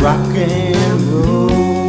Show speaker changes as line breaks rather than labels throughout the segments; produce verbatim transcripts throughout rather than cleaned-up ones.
rock and roll.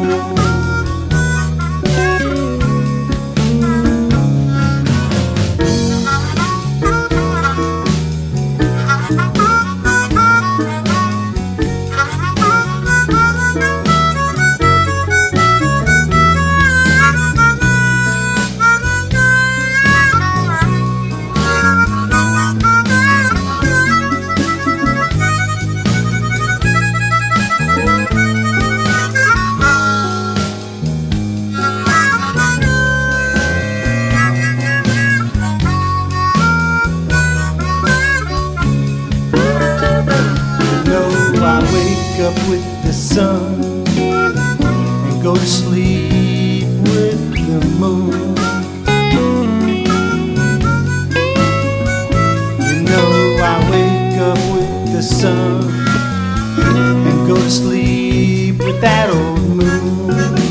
I wake up with the sun and go to sleep with the moon. You know I wake up with the sun and go to sleep with that old moon.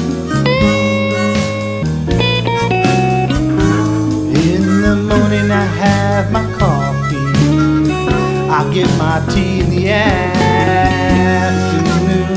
In the morning I have my coffee, I get my tea in the afternoon.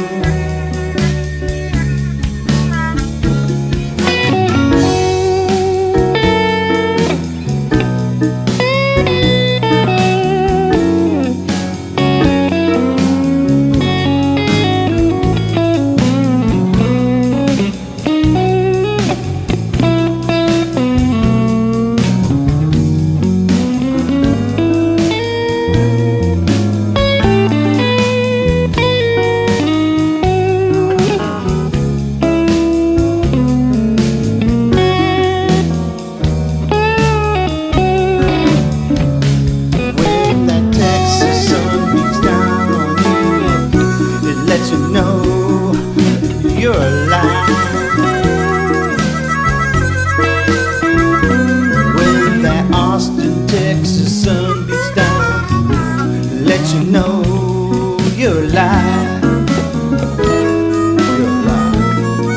You know you're alive. When that Austin, Texas sun beats down, let you know you're alive. You're alive.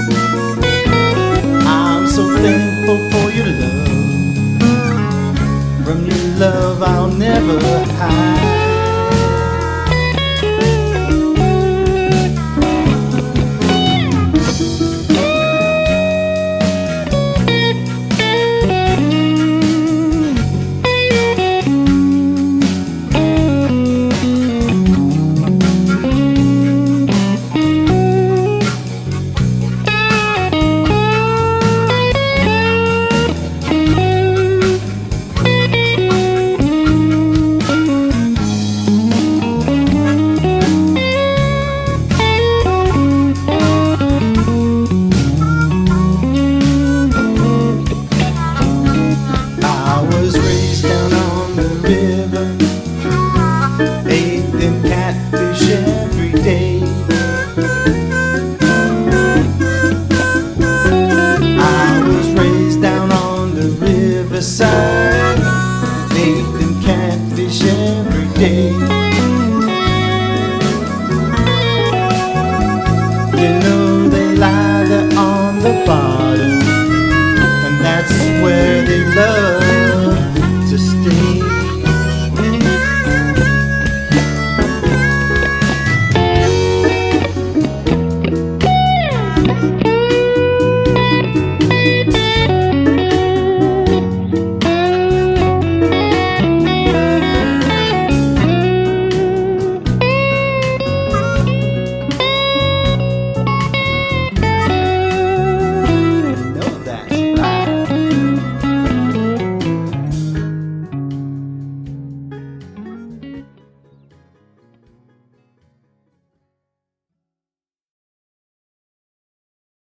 I'm so thankful for your love. From your love I'll never hide. Ate them catfish every day.